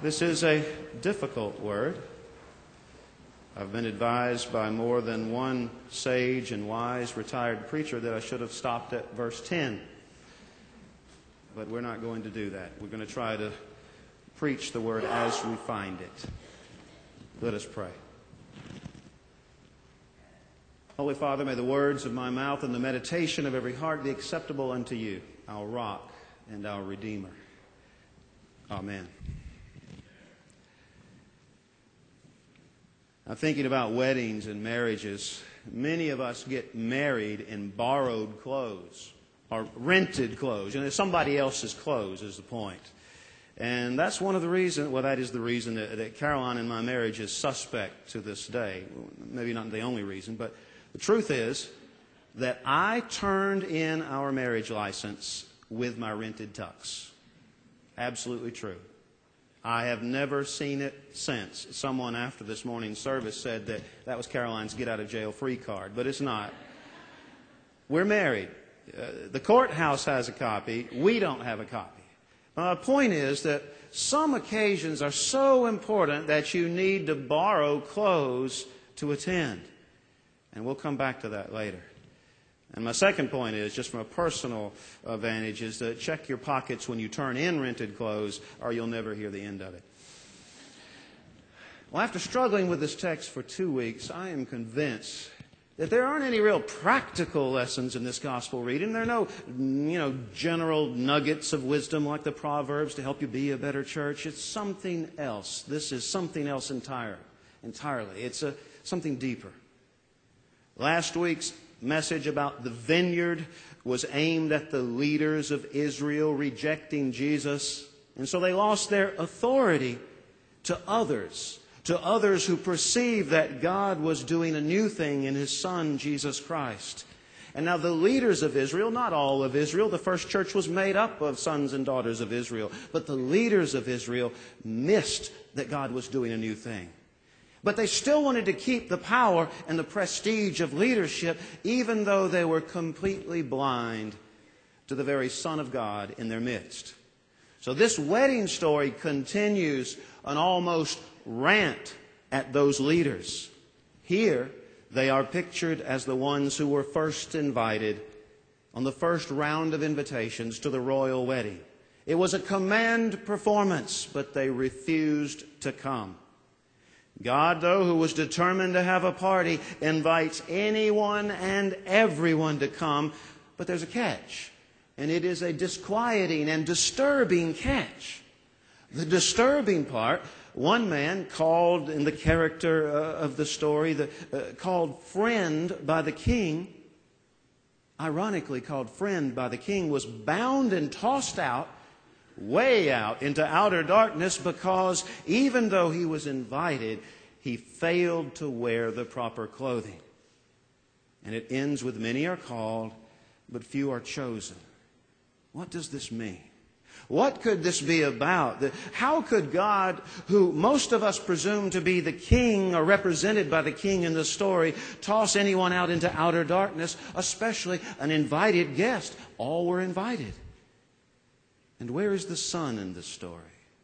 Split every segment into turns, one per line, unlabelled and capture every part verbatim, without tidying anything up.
This is a difficult word. I've been advised by more than one sage and wise retired preacher that I should have stopped at verse ten. But we're not going to do that. We're going to try to preach the word as we find it. Let us pray. Holy Father, may the words of my mouth and the meditation of every heart be acceptable unto you, our rock and our Redeemer. Amen. I'm thinking about weddings and marriages. Many of us get married in borrowed clothes or rented clothes. You know, somebody else's clothes is the point. And that's one of the reasons, well, that is the reason that, that Caroline and my marriage is suspect to this day. Maybe not the only reason, but the truth is that I turned in our marriage license with my rented tux. Absolutely true. I have never seen it since. Someone after this morning's service said that that was Caroline's get-out-of-jail-free card, but it's not. We're married. Uh, the courthouse has a copy. We don't have a copy. My point is that some occasions are so important that you need to borrow clothes to attend. And we'll come back to that later. And my second point is, just from a personal advantage, is to check your pockets when you turn in rented clothes, or you'll never hear the end of it. Well, after struggling with this text for two weeks, I am convinced that there aren't any real practical lessons in this gospel reading. There are no, you know, general nuggets of wisdom like the Proverbs to help you be a better church. It's something else. This is something else entire, entirely. It's a, something deeper. Last week's message about the vineyard was aimed at the leaders of Israel rejecting Jesus. And so they lost their authority to others, to others who perceived that God was doing a new thing in His Son, Jesus Christ. And now the leaders of Israel, not all of Israel, the first church was made up of sons and daughters of Israel, but the leaders of Israel missed that God was doing a new thing. But they still wanted to keep the power and the prestige of leadership, even though they were completely blind to the very Son of God in their midst. So this wedding story continues an almost rant at those leaders. Here, they are pictured as the ones who were first invited on the first round of invitations to the royal wedding. It was a command performance, but they refused to come. God, though, who was determined to have a party, invites anyone and everyone to come. But there's a catch, and it is a disquieting and disturbing catch. The disturbing part, one man called in the character uh, of the story, the, uh, called friend by the king, ironically called friend by the king, was bound and tossed out, way out into outer darkness, because even though he was invited, he failed to wear the proper clothing. And it ends with many are called, but few are chosen. What does this mean? What could this be about? How could God, who most of us presume to be the king or represented by the king in the story, toss anyone out into outer darkness, especially an invited guest? All were invited. And where is the son in this story?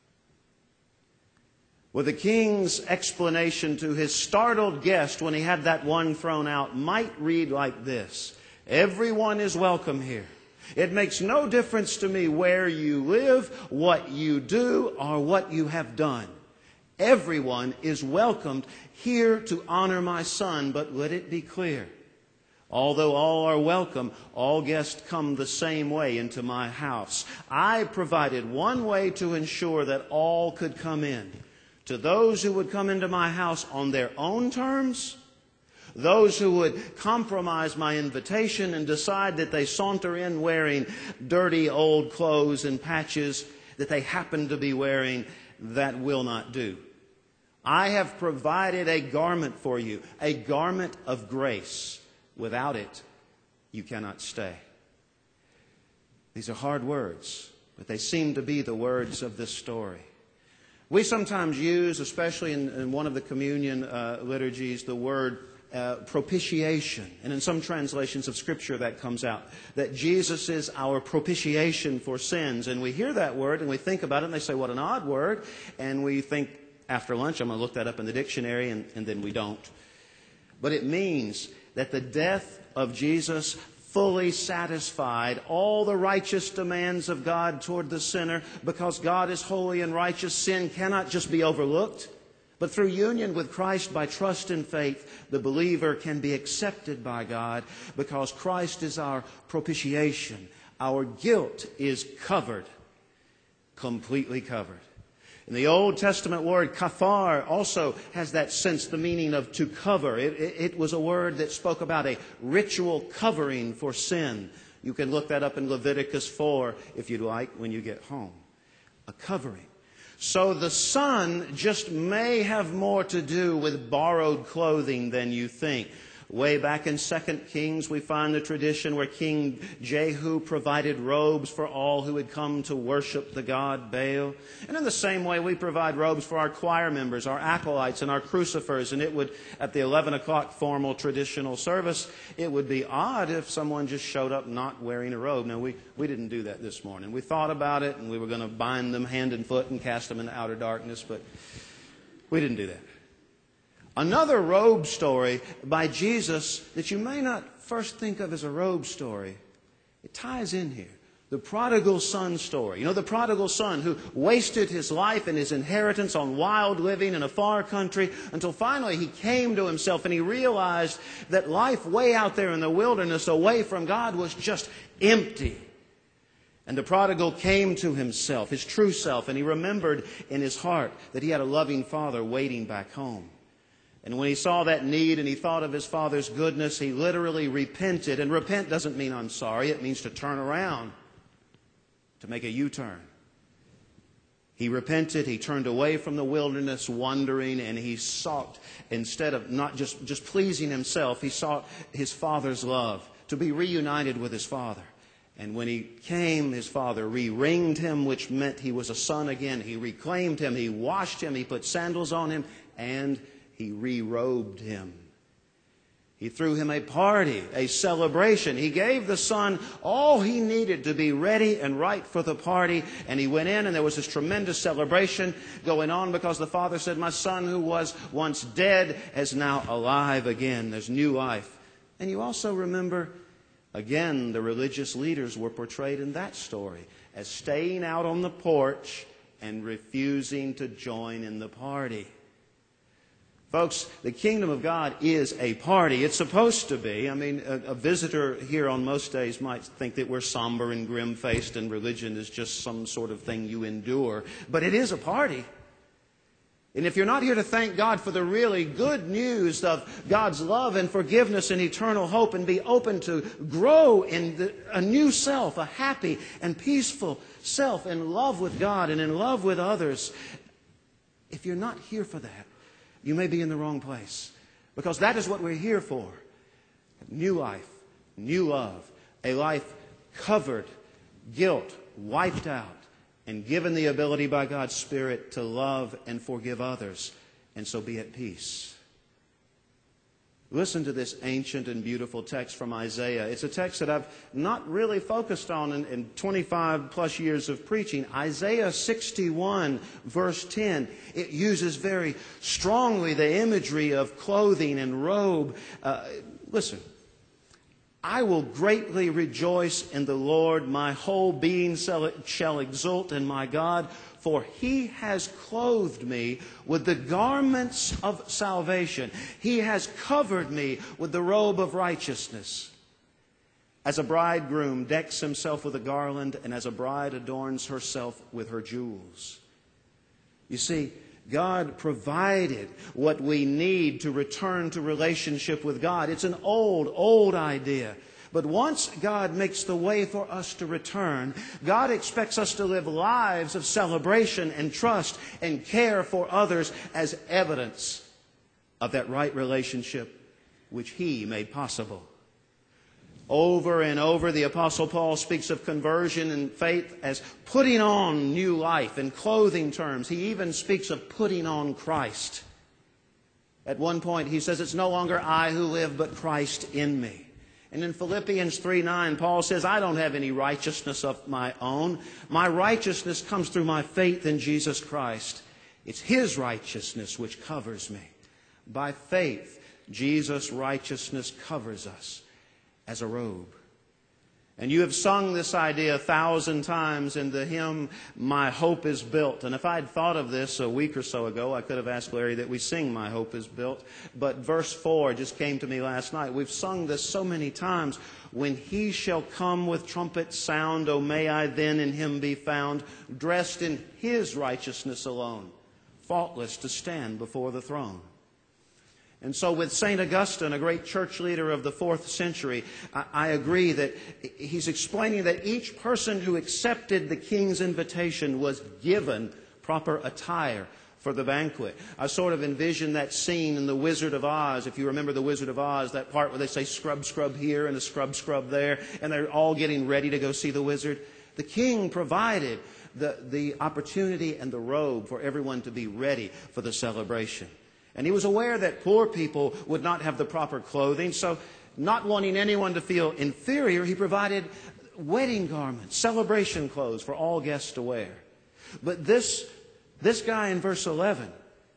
Well, the king's explanation to his startled guest when he had that one thrown out might read like this: everyone is welcome here. It makes no difference to me where you live, what you do, or what you have done. Everyone is welcomed here to honor my son, but let it be clear, although all are welcome, all guests come the same way into my house. I provided one way to ensure that all could come in. To those who would come into my house on their own terms, those who would compromise my invitation and decide that they saunter in wearing dirty old clothes and patches that they happen to be wearing, that will not do. I have provided a garment for you, a garment of grace. Without it, you cannot stay. These are hard words, but they seem to be the words of this story. We sometimes use, especially in, in one of the communion uh, liturgies, the word uh, propitiation. And in some translations of Scripture that comes out, that Jesus is our propitiation for sins. And we hear that word and we think about it and they say, what an odd word. And we think after lunch, I'm going to look that up in the dictionary, and, and then we don't. But it means that the death of Jesus fully satisfied all the righteous demands of God toward the sinner. Because God is holy and righteous, sin cannot just be overlooked. But through union with Christ by trust and faith, the believer can be accepted by God because Christ is our propitiation. Our guilt is covered, completely covered. And the Old Testament word kafar also has that sense, the meaning of to cover. It, it, it was a word that spoke about a ritual covering for sin. You can look that up in Leviticus four, if you'd like, when you get home. A covering. So the Son just may have more to do with borrowed clothing than you think. Way back in Second Kings, we find the tradition where King Jehu provided robes for all who had come to worship the god Baal. And in the same way, we provide robes for our choir members, our acolytes, and our crucifers. And it would, at the eleven o'clock formal traditional service, it would be odd if someone just showed up not wearing a robe. Now, we, we didn't do that this morning. We thought about it, and we were going to bind them hand and foot and cast them into outer darkness, but we didn't do that. Another robe story by Jesus that you may not first think of as a robe story, it ties in here. The prodigal son story. You know, the prodigal son who wasted his life and his inheritance on wild living in a far country until finally he came to himself and he realized that life way out there in the wilderness away from God was just empty. And the prodigal came to himself, his true self, and he remembered in his heart that he had a loving father waiting back home. And when he saw that need and he thought of his father's goodness, he literally repented. And repent doesn't mean I'm sorry. It means to turn around, to make a U-turn. He repented. He turned away from the wilderness wandering, and he sought, instead of not just, just pleasing himself, he sought his father's love, to be reunited with his father. And when he came, his father re-ringed him, which meant he was a son again. He reclaimed him. He washed him. He put sandals on him. And he re-robed him. He threw him a party, a celebration. He gave the son all he needed to be ready and right for the party. And he went in and there was this tremendous celebration going on because the father said, my son who was once dead is now alive again. There's new life. And you also remember, again, the religious leaders were portrayed in that story as staying out on the porch and refusing to join in the party. Folks, the kingdom of God is a party. It's supposed to be. I mean, a, a visitor here on most days might think that we're somber and grim-faced and religion is just some sort of thing you endure. But it is a party. And if you're not here to thank God for the really good news of God's love and forgiveness and eternal hope and be open to grow in the, a new self, a happy and peaceful self in love with God and in love with others, if you're not here for that, you may be in the wrong place. Because that is what we're here for. New life, new love, a life covered, guilt wiped out, and given the ability by God's Spirit to love and forgive others, and so be at peace. Listen to this ancient and beautiful text from Isaiah. It's a text that I've not really focused on in, in twenty-five plus years of preaching. Isaiah sixty-one, verse ten. It uses very strongly the imagery of clothing and robe. Uh, listen. I will greatly rejoice in the Lord. My whole being shall exult in my God. For He has clothed me with the garments of salvation. He has covered me with the robe of righteousness. As a bridegroom decks himself with a garland, and as a bride adorns herself with her jewels. You see, God provided what we need to return to relationship with God. It's an old, old idea. But once God makes the way for us to return, God expects us to live lives of celebration and trust and care for others as evidence of that right relationship which He made possible. Over and over, the Apostle Paul speaks of conversion and faith as putting on new life in clothing terms. He even speaks of putting on Christ At one point, he says, it's no longer I who live, but Christ in me. And in Philippians three nine, Paul says, I don't have any righteousness of my own. My righteousness comes through my faith in Jesus Christ. It's His righteousness which covers me. By faith, Jesus' righteousness covers us as a robe. And you have sung this idea a thousand times in the hymn, My Hope is Built. And if I had thought of this a week or so ago, I could have asked Larry that we sing My Hope is Built. But verse four just came to me last night. We've sung this so many times. When He shall come with trumpet sound, O may I then in Him be found, dressed in His righteousness alone, faultless to stand before the throne. And so with Saint Augustine, a great church leader of the fourth century, I, I agree that he's explaining that each person who accepted the king's invitation was given proper attire for the banquet. I sort of envision that scene in The Wizard of Oz. If you remember The Wizard of Oz, that part where they say scrub, scrub here and a scrub, scrub there, and they're all getting ready to go see the wizard. The king provided the, the opportunity and the robe for everyone to be ready for the celebration. And he was aware that poor people would not have the proper clothing, so not wanting anyone to feel inferior, he provided wedding garments, celebration clothes for all guests to wear. But this, this guy in verse eleven,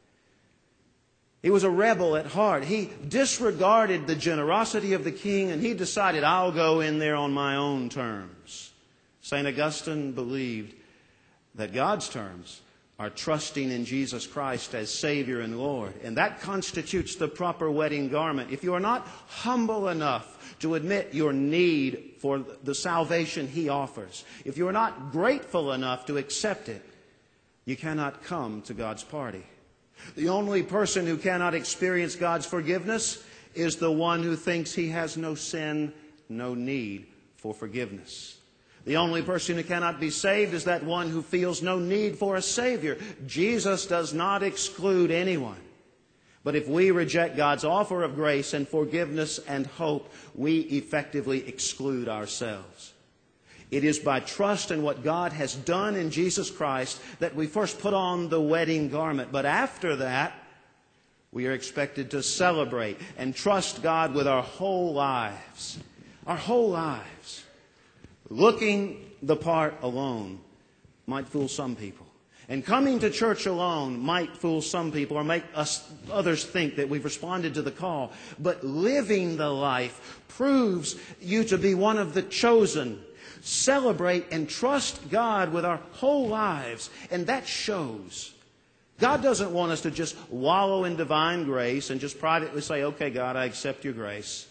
he was a rebel at heart. He disregarded the generosity of the king, and he decided, I'll go in there on my own terms. Saint Augustine believed that God's terms are trusting in Jesus Christ as Savior and Lord. And that constitutes the proper wedding garment. If you are not humble enough to admit your need for the salvation He offers, if you are not grateful enough to accept it, you cannot come to God's party. The only person who cannot experience God's forgiveness is the one who thinks he has no sin, no need for forgiveness. The only person who cannot be saved is that one who feels no need for a Savior. Jesus does not exclude anyone. But if we reject God's offer of grace and forgiveness and hope, we effectively exclude ourselves. It is by trust in what God has done in Jesus Christ that we first put on the wedding garment. But after that, we are expected to celebrate and trust God with our whole lives. Our whole lives. Looking the part alone might fool some people. And coming to church alone might fool some people or make us others think that we've responded to the call. But living the life proves you to be one of the chosen. Celebrate and trust God with our whole lives. And that shows. God doesn't want us to just wallow in divine grace and just privately say, okay, God, I accept your grace.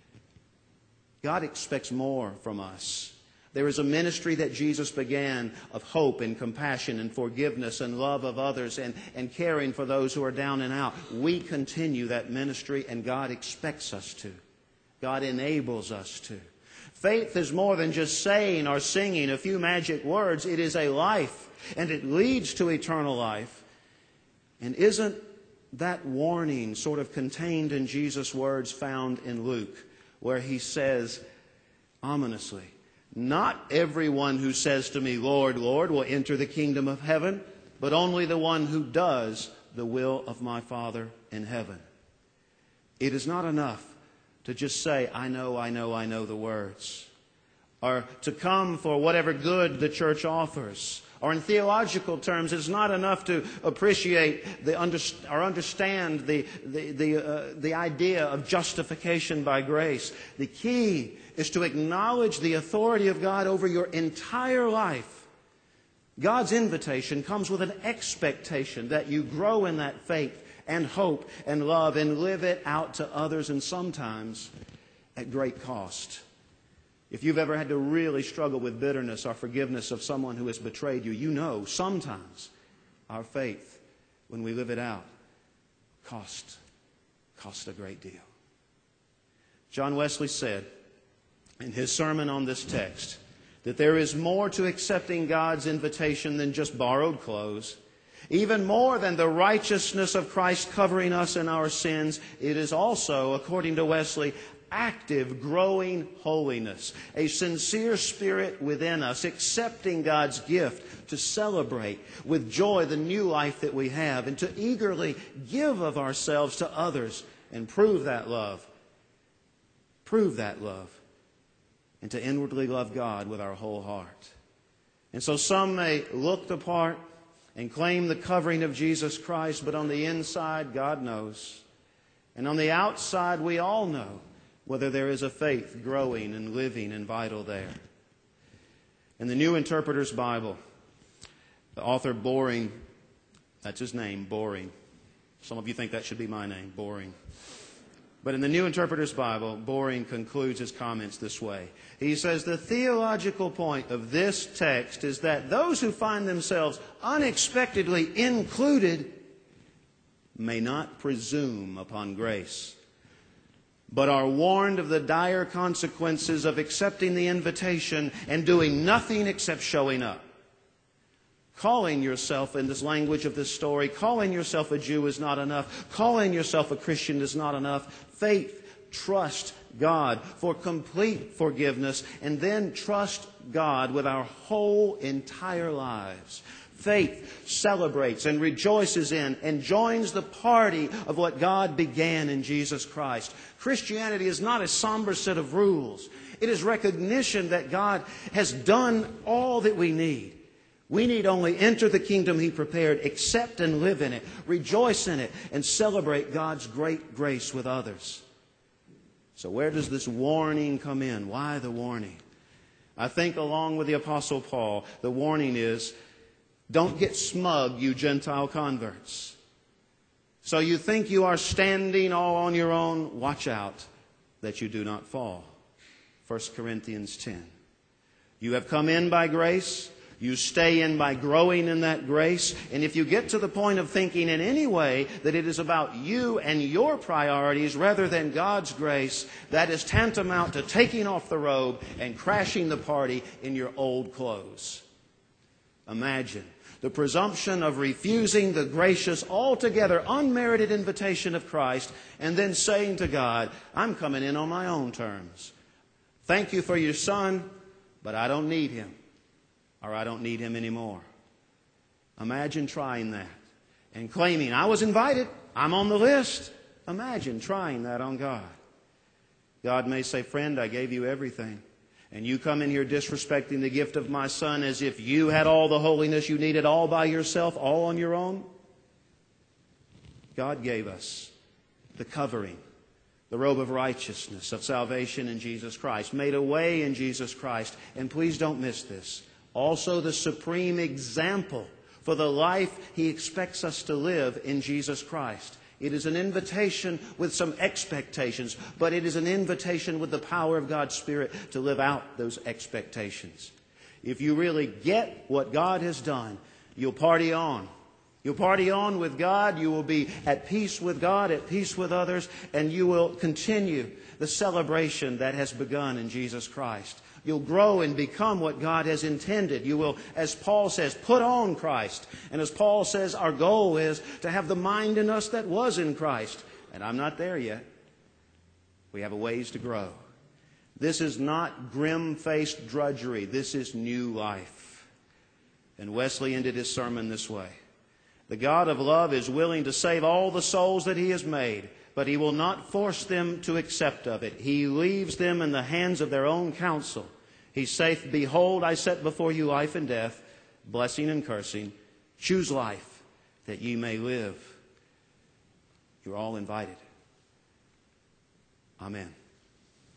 God expects more from us. There is a ministry that Jesus began of hope and compassion and forgiveness and love of others and, and caring for those who are down and out. We continue that ministry, and God expects us to. God enables us to. Faith is more than just saying or singing a few magic words. It is a life, and it leads to eternal life. And isn't that warning sort of contained in Jesus' words found in Luke, where He says ominously, not everyone who says to me, Lord, Lord, will enter the kingdom of heaven, but only the one who does the will of my Father in heaven. It is not enough to just say, I know, I know, I know the words. Or to come for whatever good the church offers. Or in theological terms, it's not enough to appreciate the under, or understand the, the, the, uh, the idea of justification by grace. The key is to acknowledge the authority of God over your entire life. God's invitation comes with an expectation that you grow in that faith and hope and love and live it out to others, and sometimes at great cost. If you've ever had to really struggle with bitterness or forgiveness of someone who has betrayed you, you know sometimes our faith, when we live it out, costs, costs a great deal. John Wesley said in his sermon on this text that there is more to accepting God's invitation than just borrowed clothes. Even more than the righteousness of Christ covering us in our sins, it is also, according to Wesley, active, growing holiness, a sincere spirit within us, accepting God's gift to celebrate with joy the new life that we have, and to eagerly give of ourselves to others and prove that love. Prove that love. And to inwardly love God with our whole heart. And so some may look the part and claim the covering of Jesus Christ, but on the inside, God knows. And on the outside, we all know whether there is a faith growing and living and vital there. In the New Interpreter's Bible, the author Boring, that's his name, Boring. Some of you think that should be my name, Boring. But in the New Interpreter's Bible, Boring concludes his comments this way. He says, the theological point of this text is that those who find themselves unexpectedly included may not presume upon grace, but are warned of the dire consequences of accepting the invitation and doing nothing except showing up. Calling yourself, in this language of this story, calling yourself a Jew is not enough. Calling yourself a Christian is not enough. Faith, trust God for complete forgiveness, and then trust God with our whole entire lives. Faith celebrates and rejoices in and joins the party of what God began in Jesus Christ. Christianity is not a somber set of rules. It is recognition that God has done all that we need. We need only enter the kingdom He prepared, accept and live in it, rejoice in it, and celebrate God's great grace with others. So where does this warning come in? Why the warning? I think along with the Apostle Paul, the warning is, don't get smug, you Gentile converts. So you think you are standing all on your own? Watch out that you do not fall. First Corinthians ten. You have come in by grace. You stay in by growing in that grace. And if you get to the point of thinking in any way that it is about you and your priorities rather than God's grace, that is tantamount to taking off the robe and crashing the party in your old clothes. Imagine the presumption of refusing the gracious, altogether unmerited invitation of Christ and then saying to God, I'm coming in on my own terms. Thank you for your Son, but I don't need Him. Or I don't need Him anymore. Imagine trying that and claiming, I was invited, I'm on the list. Imagine trying that on God. God may say, friend, I gave you everything. And you come in here disrespecting the gift of my Son as if you had all the holiness you needed all by yourself, all on your own. God gave us the covering, the robe of righteousness, of salvation in Jesus Christ, made a way in Jesus Christ. And please don't miss this. Also the supreme example for the life He expects us to live in Jesus Christ. It is an invitation with some expectations, but it is an invitation with the power of God's Spirit to live out those expectations. If you really get what God has done, you'll party on. You'll party on with God. You will be at peace with God, at peace with others, and you will continue the celebration that has begun in Jesus Christ. You'll grow and become what God has intended. You will, as Paul says, put on Christ. And as Paul says, our goal is to have the mind in us that was in Christ. And I'm not there yet. We have a ways to grow. This is not grim-faced drudgery. This is new life. And Wesley ended his sermon this way. The God of love is willing to save all the souls that He has made, but He will not force them to accept of it. He leaves them in the hands of their own counsel. He saith, behold, I set before you life and death, blessing and cursing. Choose life, that ye may live. You're all invited. Amen.